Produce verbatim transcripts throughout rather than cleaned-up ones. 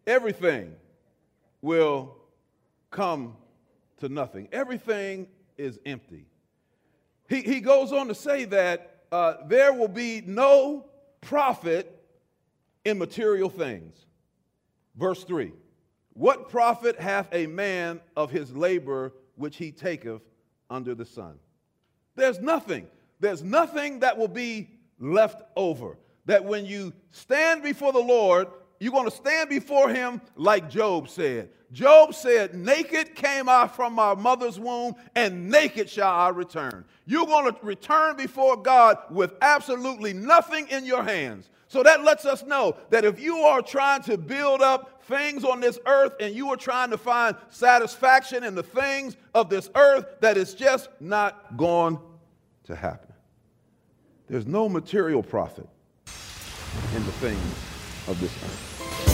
everything will come to nothing. Everything is empty. He, he goes on to say that uh, there will be no profit in material things. Verse three, what profit hath a man of his labor which he taketh under the sun? There's nothing. There's nothing that will be left over. That when you stand before the Lord, you're going to stand before him like Job said. Job said, naked came I from my mother's womb, and naked shall I return. You're going to return before God with absolutely nothing in your hands. So that lets us know that if you are trying to build up things on this earth and you are trying to find satisfaction in the things of this earth, that is just not going to happen. There's no material profit in the things of this earth.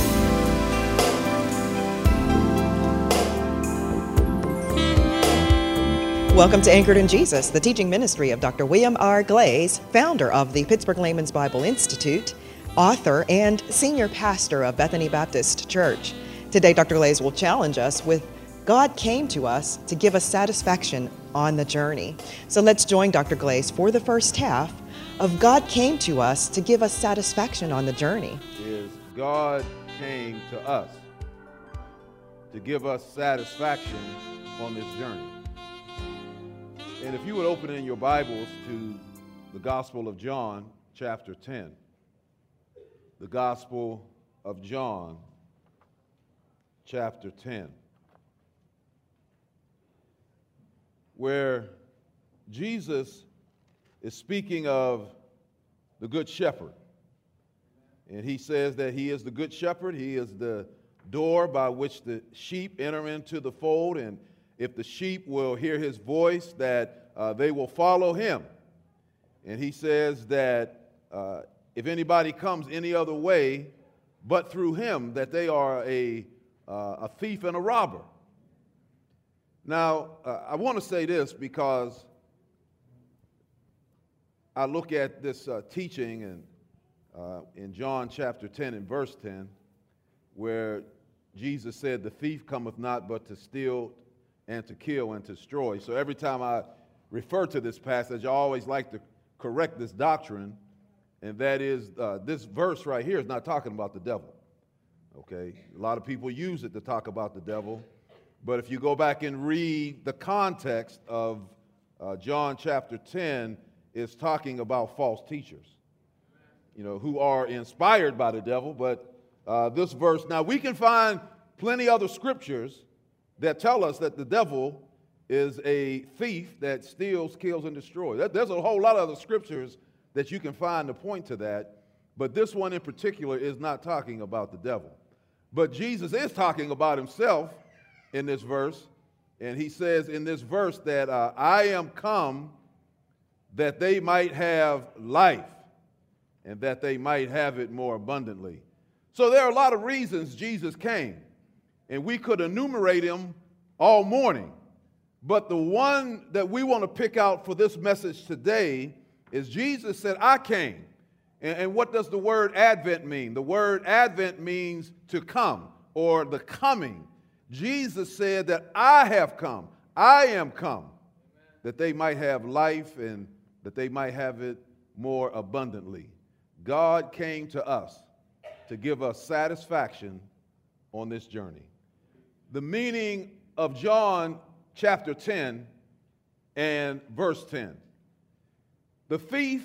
Welcome to Anchored in Jesus, the teaching ministry of Doctor William R. Glaze, founder of the Pittsburgh Layman's Bible Institute, author and senior pastor of Bethany Baptist Church. Today, Doctor Glaze will challenge us with God came to us to give us satisfaction on the journey. So let's join Doctor Glaze for the first half of God came to us to give us satisfaction on the journey. Is God came to us to give us satisfaction on this journey. And if you would open in your Bibles to the Gospel of John, chapter ten. The Gospel of John, chapter ten. Where Jesus is speaking of the Good Shepherd. And he says that he is the Good Shepherd. He is the door by which the sheep enter into the fold. And if the sheep will hear his voice, that uh, they will follow him. And he says that uh, if anybody comes any other way but through him, that they are a, uh, a thief and a robber. Now, uh, I want to say this because I look at this uh, teaching and, uh, in John chapter ten and verse ten, where Jesus said, the thief cometh not but to steal and to kill and to destroy. So every time I refer to this passage, I always like to correct this doctrine, and that is uh, this verse right here is not talking about the devil. Okay? A lot of people use it to talk about the devil, but if you go back and read the context of uh, John chapter ten, it's talking about false teachers, you know, who are inspired by the devil. But uh, this verse, now we can find plenty other scriptures that tell us that the devil is a thief that steals, kills, and destroys. There's a whole lot of other scriptures that you can find to point to that, but this one in particular is not talking about the devil. But Jesus is talking about himself in this verse, and he says in this verse that uh, I am come that they might have life, and that they might have it more abundantly. So there are a lot of reasons Jesus came, and we could enumerate them all morning. But the one that we want to pick out for this message today is Jesus said, I came. And, and what does the word Advent mean? The word Advent means to come, or the coming. Jesus said that I have come, I am come, that they might have life and that they might have it more abundantly. God came to us to give us satisfaction on this journey. The meaning of John chapter ten and verse ten. The thief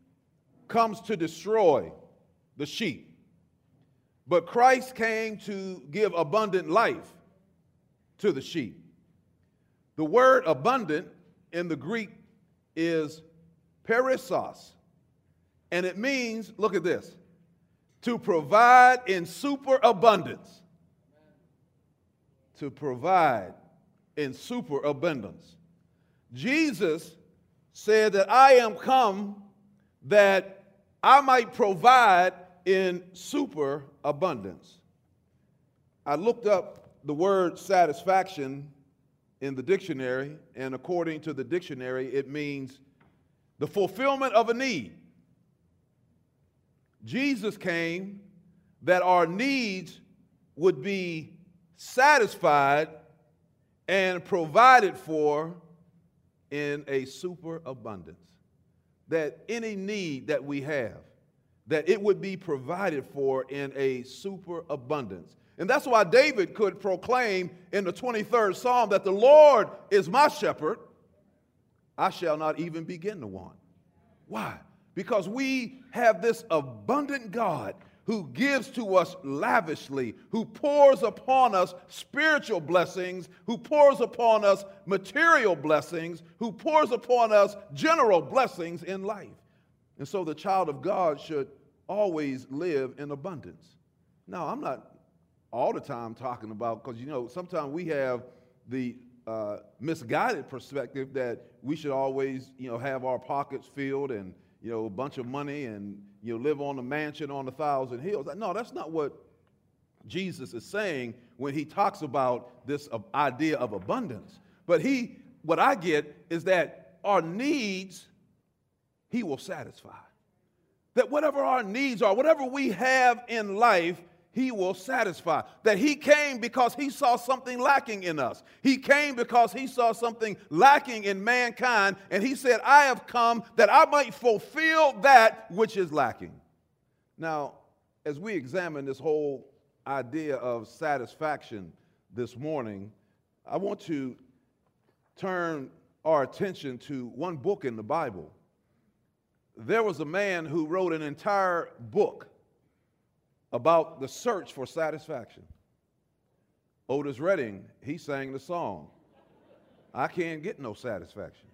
comes to destroy the sheep, but Christ came to give abundant life to the sheep. The word abundant in the Greek is perissos, and it means, look at this, to provide in superabundance. To provide in superabundance. Jesus said that I am come that I might provide in superabundance. I looked up the word satisfaction in the dictionary, and according to the dictionary, it means the fulfillment of a need. Jesus came that our needs would be satisfied and provided for in a superabundance. That any need that we have, that it would be provided for in a superabundance. And that's why David could proclaim in the twenty-third Psalm that the Lord is my shepherd, I shall not even begin to want. Why? Because we have this abundant God who gives to us lavishly, who pours upon us spiritual blessings, who pours upon us material blessings, who pours upon us general blessings in life. And so the child of God should always live in abundance. Now, I'm not all the time talking about, because, you know, sometimes we have the uh, misguided perspective that we should always, you know, have our pockets filled and, you know, a bunch of money and, you know, live on a mansion on a thousand hills. No, that's not what Jesus is saying when he talks about this uh, idea of abundance. But he, what I get is that our needs, he will satisfy. That whatever our needs are, whatever we have in life, he will satisfy. That he came because he saw something lacking in us. He came because he saw something lacking in mankind, and he said, I have come that I might fulfill that which is lacking. Now, as we examine this whole idea of satisfaction this morning, I want to turn our attention to one book in the Bible. There was a man who wrote an entire book about the search for satisfaction. Otis Redding, he sang the song, I can't get no satisfaction.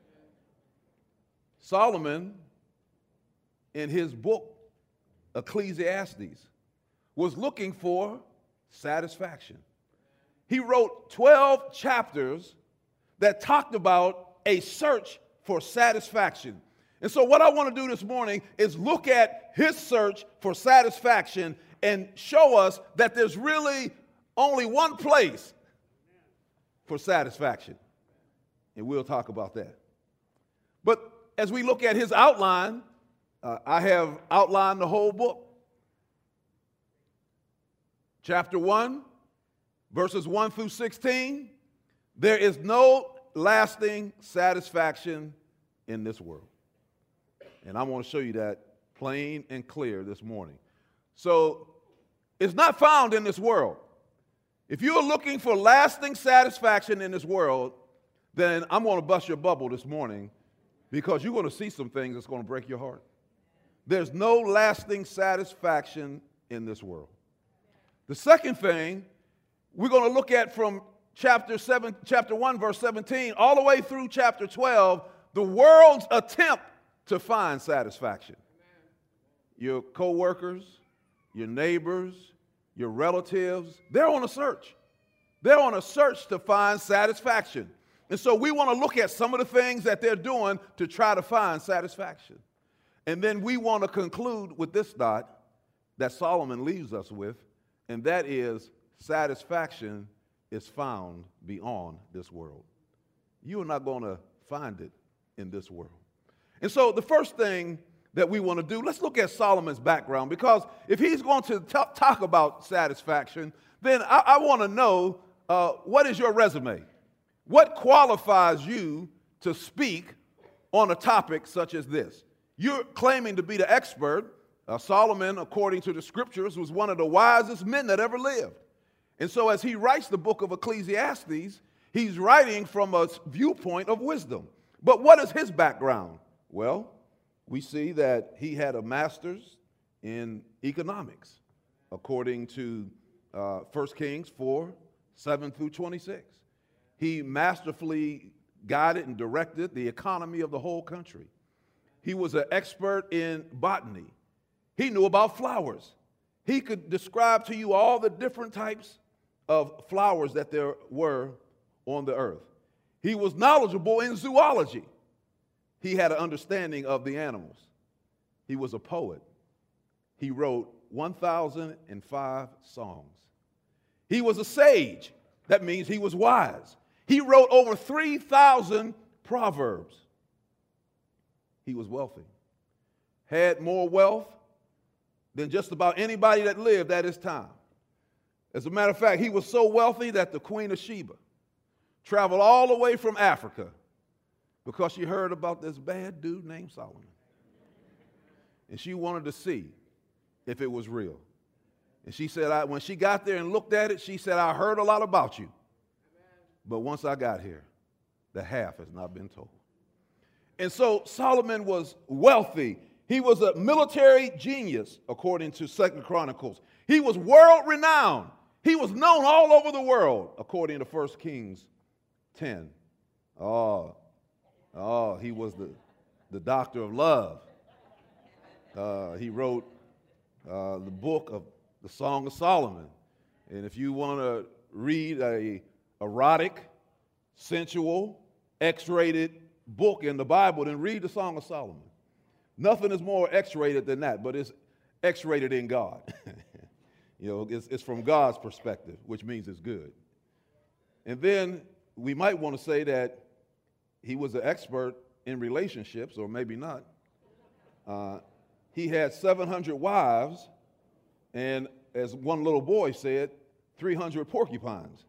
Solomon, in his book, Ecclesiastes, was looking for satisfaction. He wrote twelve chapters that talked about a search for satisfaction. And so what I want to do this morning is look at his search for satisfaction and show us that there's really only one place for satisfaction. And we'll talk about that. But as we look at his outline, uh, I have outlined the whole book. Chapter one, verses one through sixteen, there is no lasting satisfaction in this world. And I want to show you that plain and clear this morning. So it's not found in this world. If you're looking for lasting satisfaction in this world, then I'm going to bust your bubble this morning, because you're going to see some things that's going to break your heart. There's no lasting satisfaction in this world. The second thing we're going to look at from chapter seven, chapter one, verse seventeen, all the way through chapter twelve, the world's attempt to find satisfaction. Your co-workers, your neighbors, your relatives, they're on a search. They're on a search to find satisfaction. And so we want to look at some of the things that they're doing to try to find satisfaction. And then we want to conclude with this thought that Solomon leaves us with, and that is satisfaction is found beyond this world. You are not going to find it in this world. And so the first thing that we want to do, let's look at Solomon's background, because if he's going to t- talk about satisfaction, then I, I want to know uh, what is your resume? What qualifies you to speak on a topic such as this? You're claiming to be the expert. Uh, Solomon, according to the scriptures, was one of the wisest men that ever lived. And so as he writes the book of Ecclesiastes, he's writing from a viewpoint of wisdom. But what is his background? Well, we see that he had a master's in economics, according to uh, First Kings four, seven through twenty-six. He masterfully guided and directed the economy of the whole country. He was an expert in botany. He knew about flowers. He could describe to you all the different types of flowers that there were on the earth. He was knowledgeable in zoology. He had an understanding of the animals. He was a poet. He wrote one thousand five songs. He was a sage. That means he was wise. He wrote over three thousand proverbs. He was wealthy. Had more wealth than just about anybody that lived at his time. As a matter of fact, he was so wealthy that the Queen of Sheba traveled all the way from Africa because she heard about this bad dude named Solomon. And she wanted to see if it was real. And she said, I, when she got there and looked at it, she said, I heard a lot about you. But once I got here, the half has not been told. And so Solomon was wealthy. He was a military genius, according to Second Chronicles. He was world-renowned. He was known all over the world, according to First Kings ten. Oh, oh, he was the, the doctor of love. Uh, he wrote uh, the book of the Song of Solomon. And if you want to read a erotic, sensual, X-rated book in the Bible, then read the Song of Solomon. Nothing is more X-rated than that, but it's X-rated in God. You know, it's, it's from God's perspective, which means it's good. And then we might want to say that he was an expert in relationships, or maybe not. Uh, he had seven hundred wives, and as one little boy said, three hundred porcupines.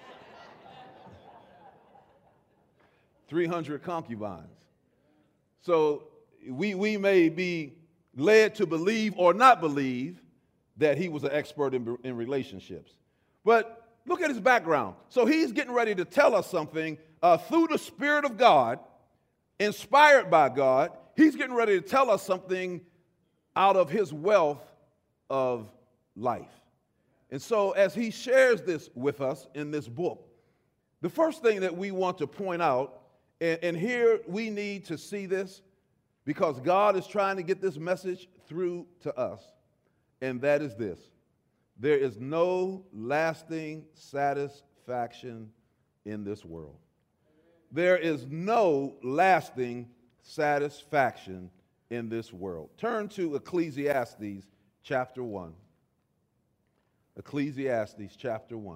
three hundred concubines. So we, we may be led to believe or not believe that he was an expert in, in relationships. But look at his background. So he's getting ready to tell us something uh, through the Spirit of God, inspired by God. He's getting ready to tell us something out of his wealth of life. And so as he shares this with us in this book, the first thing that we want to point out, and, and here we need to see this because God is trying to get this message through to us, and that is this: there is no lasting satisfaction in this world. There is no lasting satisfaction in this world. Turn to Ecclesiastes chapter one. Ecclesiastes chapter one.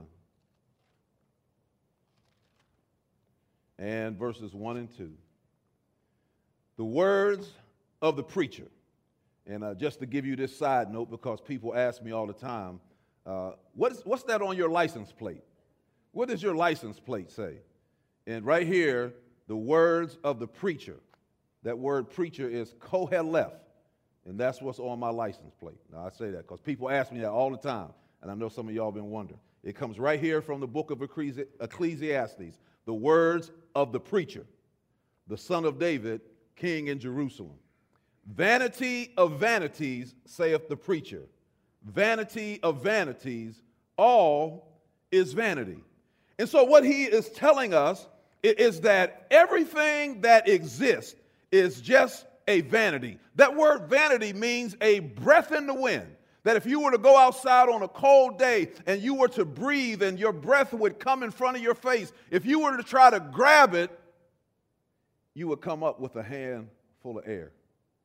And verses one and two. The words of the preacher. And uh, just to give you this side note, because people ask me all the time, uh, what is, what's that on your license plate? What does your license plate say? And right here, the words of the preacher. That word preacher is Koheleth, and that's what's on my license plate. Now, I say that because people ask me that all the time, and I know some of y'all been wondering. It comes right here from the book of Ecclesiastes, the words of the preacher, the son of David, king in Jerusalem. Vanity of vanities, saith the preacher. Vanity of vanities, all is vanity. And so what he is telling us is that everything that exists is just a vanity. That word vanity means a breath in the wind. That if you were to go outside on a cold day and you were to breathe and your breath would come in front of your face, if you were to try to grab it, you would come up with a hand full of air.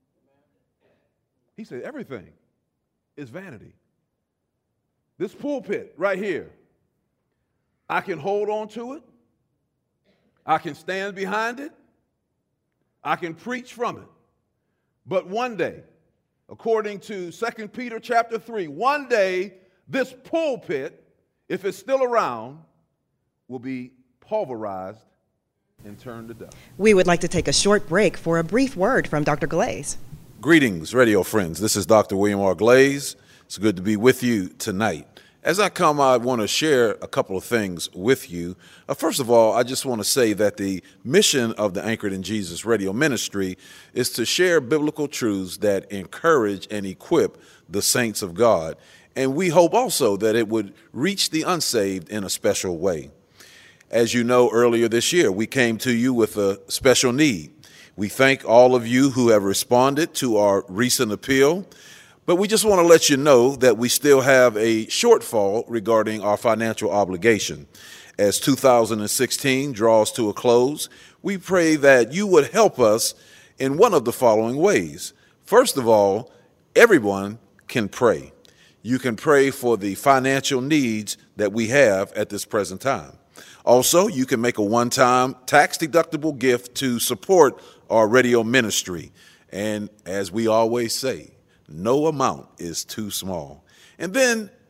He said everything is vanity. This pulpit right here, I can hold on to it. I can stand behind it. I can preach from it. But one day, according to Second Peter chapter three, one day this pulpit, if it's still around, will be pulverized and turned to dust. We would like to take a short break for a brief word from Doctor Glaze. Greetings, radio friends. This is Doctor William R. Glaze. It's good to be with you tonight. As I come, I want to share a couple of things with you. Uh, first of all, I just want to say that the mission of the Anchored in Jesus radio ministry is to share biblical truths that encourage and equip the saints of God. And we hope also that it would reach the unsaved in a special way. As you know, earlier this year, we came to you with a special need. We thank all of you who have responded to our recent appeal. But we just want to let you know that we still have a shortfall regarding our financial obligation. As two thousand sixteen draws to a close, we pray that you would help us in one of the following ways. First of all, everyone can pray. You can pray for the financial needs that we have at this present time. Also, you can make a one-time tax-deductible gift to support our radio ministry. And as we always say, no amount is too small. And then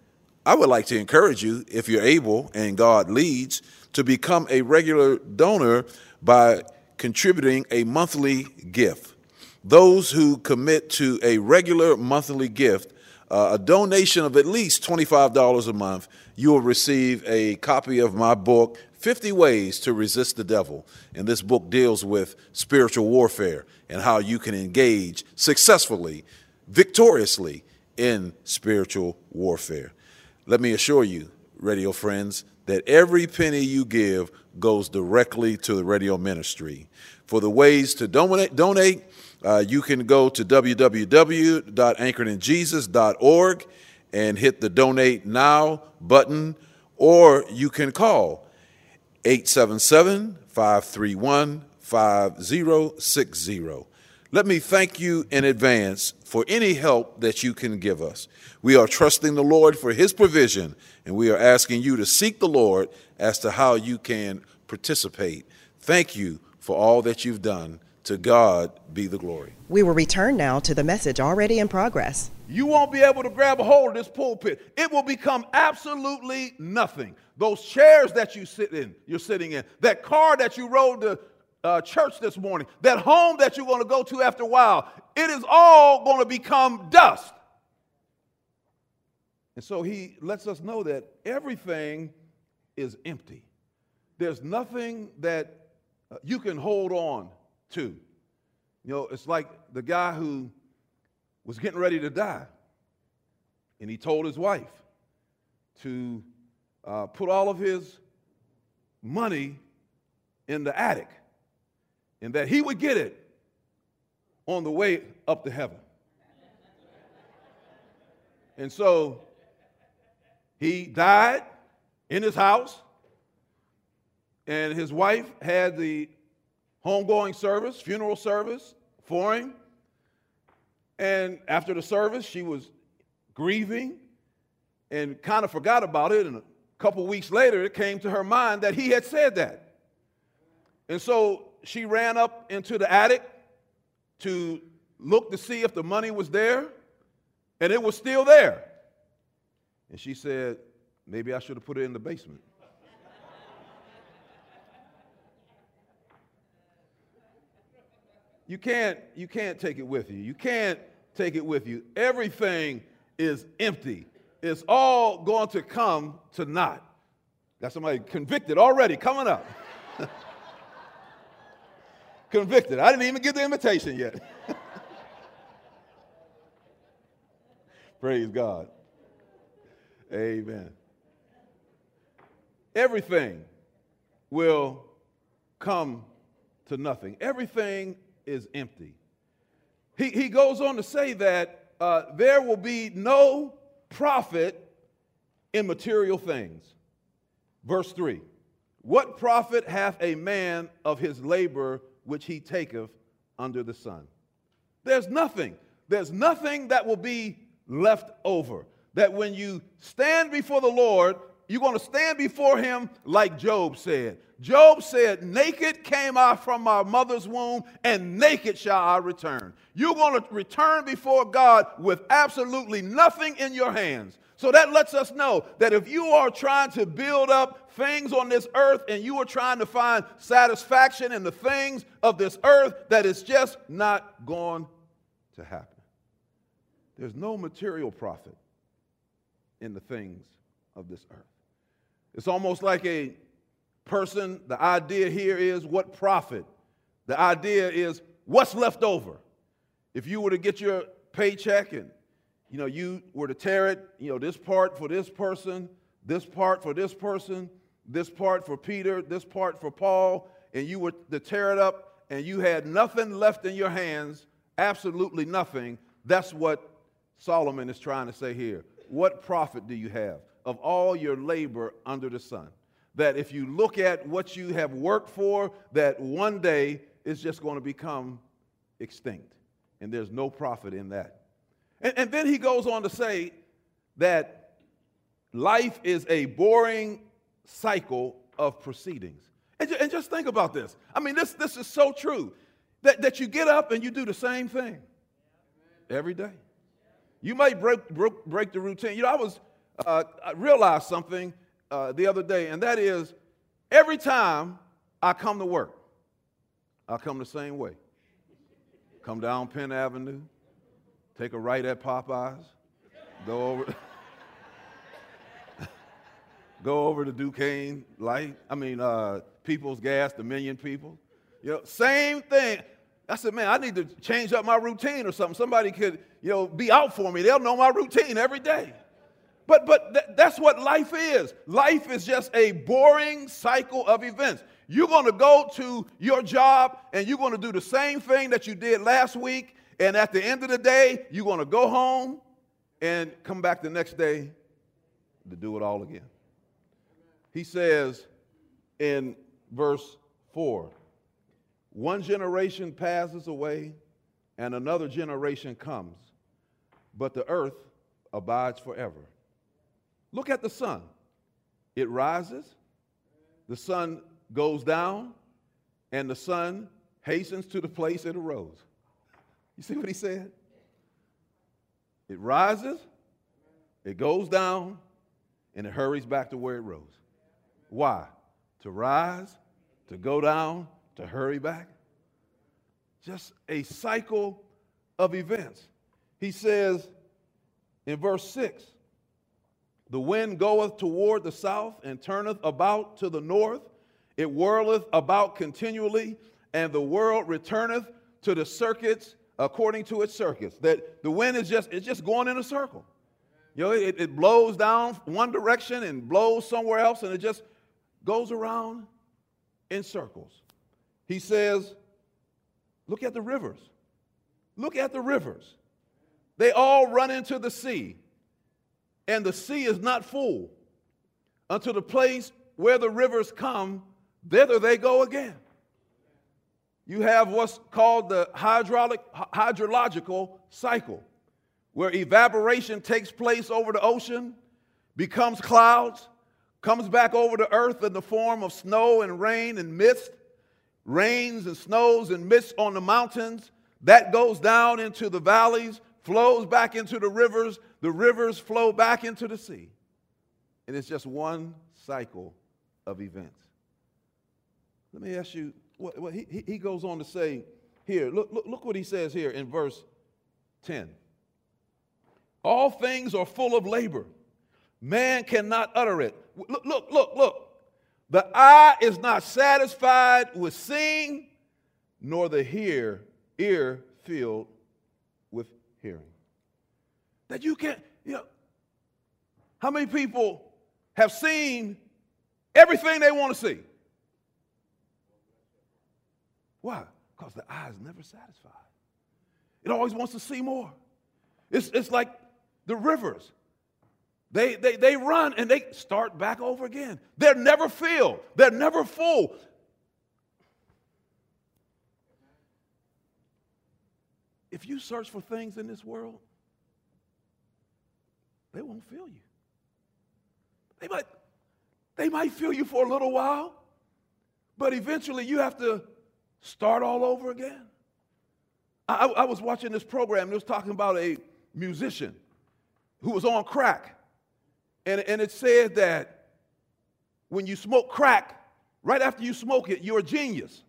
I would like to encourage you, if you're able and God leads, to become a regular donor by contributing a monthly gift. Those who commit to a regular monthly gift, uh, a donation of at least twenty-five dollars a month, you will receive a copy of my book, fifty Ways to Resist the Devil. And this book deals with spiritual warfare and how you can engage successfully, victoriously in spiritual warfare. Let me assure you, radio friends, that every penny you give goes directly to the radio ministry. For the ways to donate, donate uh, you can go to w w w dot anchored in jesus dot org and hit the Donate Now button, or you can call eight seven seven, five three one, five zero six zero. Let me thank you in advance for any help that you can give us. We are trusting the Lord for his provision, and we are asking you to seek the Lord as to how you can participate. Thank you for all that you've done. To God be the glory. We will return now to the message already in progress. You won't be able to grab a hold of this pulpit. It will become absolutely nothing. Those chairs that you sit in, you're sitting in, that car that you rode to uh, church this morning, that home that you're going to go to after a while, it is all going to become dust. And so he lets us know that everything is empty. There's nothing that uh, you can hold on to. You know, it's like the guy who was getting ready to die, and he told his wife to uh, put all of his money in the attic, and that he would get it on the way up to heaven. And so he died in his house, and his wife had the homegoing service, funeral service for him. And after the service, she was grieving and kind of forgot about it. And a couple weeks later, it came to her mind that he had said that. And so she ran up into the attic to look to see if the money was there, and it was still there. And she said, maybe I should have put it in the basement. You can't, you can't take it with you. You can't take it with you. Everything is empty. It's all going to come to naught. Got somebody convicted already coming up. Convicted. I didn't even get the invitation yet. Praise God. Amen. Everything will come to nothing. Everything is empty. He, he goes on to say that uh, there will be no profit in material things. Verse three, what profit hath a man of his labor which he taketh under the sun? There's nothing. There's nothing that will be left over. That when you stand before the Lord, you're going to stand before him like Job said. Job said, naked came I from my mother's womb, and naked shall I return. You're going to return before God with absolutely nothing in your hands. So that lets us know that if you are trying to build up things on this earth and you are trying to find satisfaction in the things of this earth, that is just not going to happen. There's no material profit in the things of this earth. It's almost like a person, the idea here is what profit? The idea is what's left over. If you were to get your paycheck and, you know, you were to tear it, you know, this part for this person, this part for this person, this part for Peter, this part for Paul, and you were to tear it up and you had nothing left in your hands, absolutely nothing, that's what Solomon is trying to say here. What profit do you have of all your labor under the sun? That if you look at what you have worked for, that one day it's just going to become extinct. And there's no profit in that. And, and then he goes on to say that life is a boring cycle of proceedings. And, ju- and just think about this. I mean, this, this is so true. That, that you get up and you do the same thing every day. You might break, break, break the routine. You know, I was uh, I realized something uh, the other day, and that is every time I come to work, I come the same way. Come down Penn Avenue, take a right at Popeyes, go over, go over to Duquesne Light. I mean, uh, People's Gas, Dominion People. You know, same thing. I said, man, I need to change up my routine or something. Somebody could, you know, be out for me. They'll know my routine every day. But but th- that's what life is. Life is just a boring cycle of events. You're going to go to your job and you're going to do the same thing that you did last week. And at the end of the day, you're going to go home and come back the next day to do it all again. He says in verse four, one generation passes away and another generation comes, but the earth abides forever. Look at the sun. It rises, the sun goes down, and the sun hastens to the place it arose. You see what he said? It rises, it goes down, and it hurries back to where it rose. Why? To rise, to go down, to hurry back. Just a cycle of events. He says in verse six, the wind goeth toward the south and turneth about to the north. It whirleth about continually, and the world returneth to the circuits according to its circuits. That the wind is just, it's just going in a circle. You know, it, it blows down one direction and blows somewhere else, and it just goes around in circles. He says, look at the rivers. Look at the rivers. They all run into the sea, and the sea is not full until the place where the rivers come, thither they go again. You have what's called the hydraulic, hydrological cycle, where evaporation takes place over the ocean, becomes clouds, comes back over the earth in the form of snow and rain and mist, rains and snows and mist on the mountains. That goes down into the valleys, flows back into the rivers. The rivers flow back into the sea. And it's just one cycle of events. Let me ask you, what, what he, he goes on to say here, look, look, look what he says here in verse ten. All things are full of labor. Man cannot utter it. Look, look, look, look. The eye is not satisfied with seeing, nor the hear, ear filled with hearing. That you can't, you know, how many people have seen everything they want to see? Why? Because the eye is never satisfied. It always wants to see more. It's, it's like the rivers. They, they, they run and they start back over again. They're never filled. They're never full. If you search for things in this world, they won't fill you. They might, they might fill you for a little while, but eventually you have to start all over again. I, I was watching this program, and it was talking about a musician who was on crack. And, and it said that when you smoke crack, right after you smoke it, you're a genius.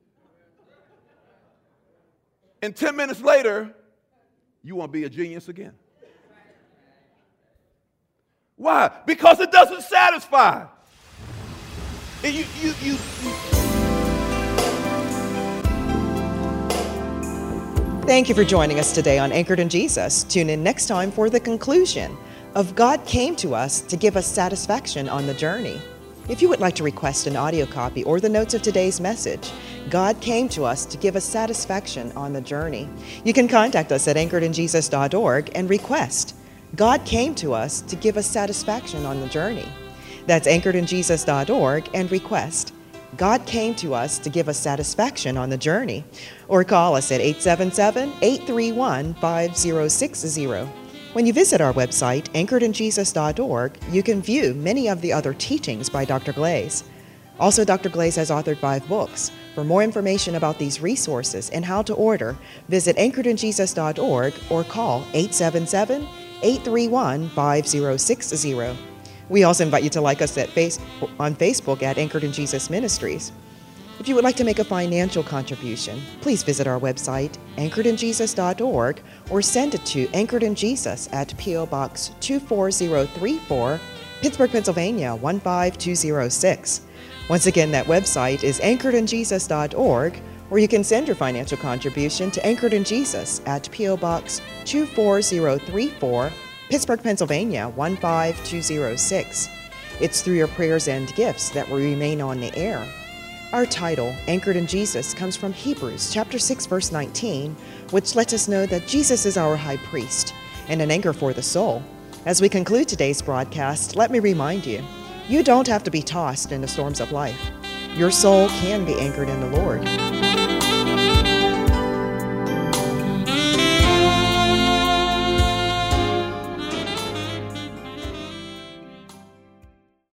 And ten minutes later, you want to be a genius again. Why? Because it doesn't satisfy. And you, you, you, you. Thank you for joining us today on Anchored in Jesus. Tune in next time for the conclusion of God Came to Us to Give Us Satisfaction on the Journey. If you would like to request an audio copy or the notes of today's message, God Came to Us to Give Us Satisfaction on the Journey, you can contact us at anchored in jesus dot org and request God Came to Us to Give Us Satisfaction on the Journey. That's anchored in jesus dot org and request God Came to Us to Give Us Satisfaction on the Journey. Or call us at eight seven seven, eight three one, five zero six zero. When you visit our website, anchored in jesus dot org, you can view many of the other teachings by Doctor Glaze. Also, Doctor Glaze has authored five books. For more information about these resources and how to order, visit anchored in jesus dot org or call eight seven seven, eight three one, five zero six zero. We also invite you to like us at face- on Facebook at Anchored in Jesus Ministries. If you would like to make a financial contribution, please visit our website, anchored in jesus dot org, or send it to Anchored in Jesus at P O. Box two four zero three four, Pittsburgh, Pennsylvania one five two zero six. Once again, that website is anchored in jesus dot org, or you can send your financial contribution to Anchored in Jesus at P O. Box two four zero three four, Pittsburgh, Pennsylvania one five two zero six. It's through your prayers and gifts that we remain on the air. Our title, Anchored in Jesus, comes from Hebrews chapter six, verse nineteen, which lets us know that Jesus is our high priest and an anchor for the soul. As we conclude today's broadcast, let me remind you, you don't have to be tossed in the storms of life. Your soul can be anchored in the Lord.